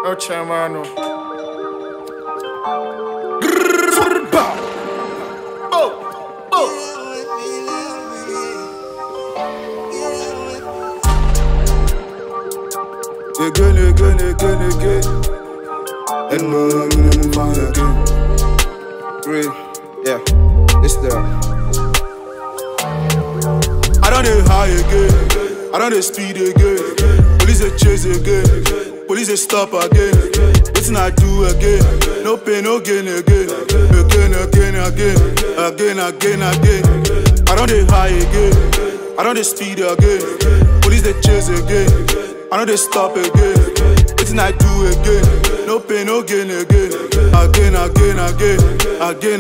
No chamano. Again. And more again. Real, yeah, it's there. I don't need high again. I don't need speed again. Police they chase again. Police they stop again. What's I do again? No pain, no gain again. Again. I don't need high again. I don't need speed again. Police they chase again. I don't need stop again. What's I do again? No pain, no gain again. Again.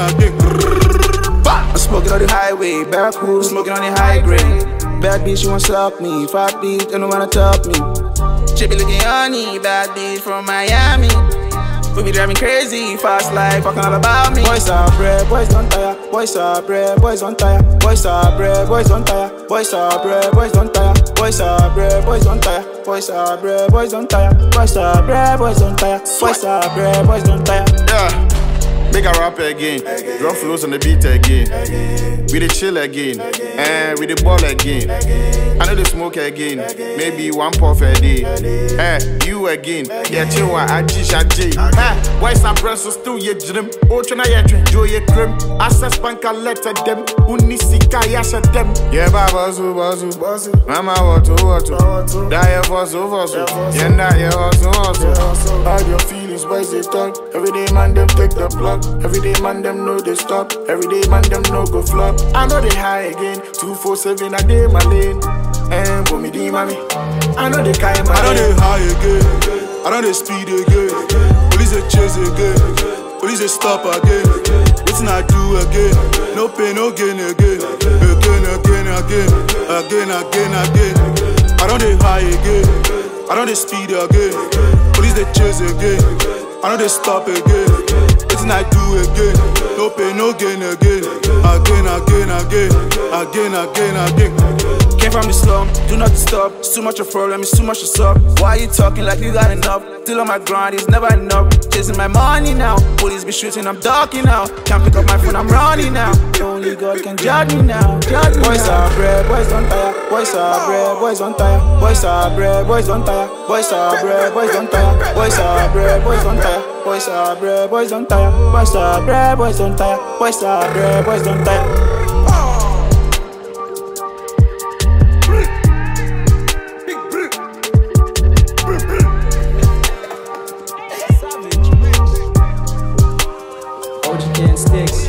I'm smoking on the highway, barracoon, smoking on the high grade. Bad bitch, you wanna suck me. Fat bitch, don't wanna top me. She be looking honey, bad bitch from Miami. We be driving crazy, fast life, fucking all about me. Boys are brave, boys don't tire. Boys are brave, boys don't tire. Boys are brave, boys don't tire. Boys are brave, boys don't tire. Boys are brave, boys don't tire. Boys are brave, boys don't tire. Boys are brave, boys don't tire. Boys are brave, boys don't tire. Yeah. Make a rap again, drop flows on the beat again. We the chill again, and we the ball again. I know the smoke again, maybe one puff a day. You again, yeah, chill, I G. Why some brothers still ye dream? Oh, try to enjoy your cream. Access bank a letter them, unisika yasha them. Yeah, bazu. Mama, what? Die for so. Yeah, hustle. Hide your feelings, boys they talk. Every day, man, them take the plug. Every day man them know they stop. Every day man them know go flop. I know they high again. 247 a day my lane. And put me di mommy. I know they kind my I know they high again. I know they speed again. Police they chase again. Police they stop again. What's I do again? No pain, no gain again. Again. I know they high again. I know they speed again. Police they chase again. I know they stop again. What's I do again? No pain, no gain again. Again. Came from the slum, do not stop. It's too much a problem, it's too much to solve. Why you talking like you got enough? Still on my grind, it's never enough. Chasing my money now. Police be shooting, I'm ducking now. Can't pick up my phone, I'm running now. Only God can judge me now. Boys are brave, boys don't tire. Boys are brave, boys don't tire. Boys are brave, boys don't tire. Boys are brave, boys don't tire. Boys are brave, boys don't tire. Boys are brave, boys don't tire. Boys are brave, boys don't tire. Boys are brave, boys don't tire. OG Sticks.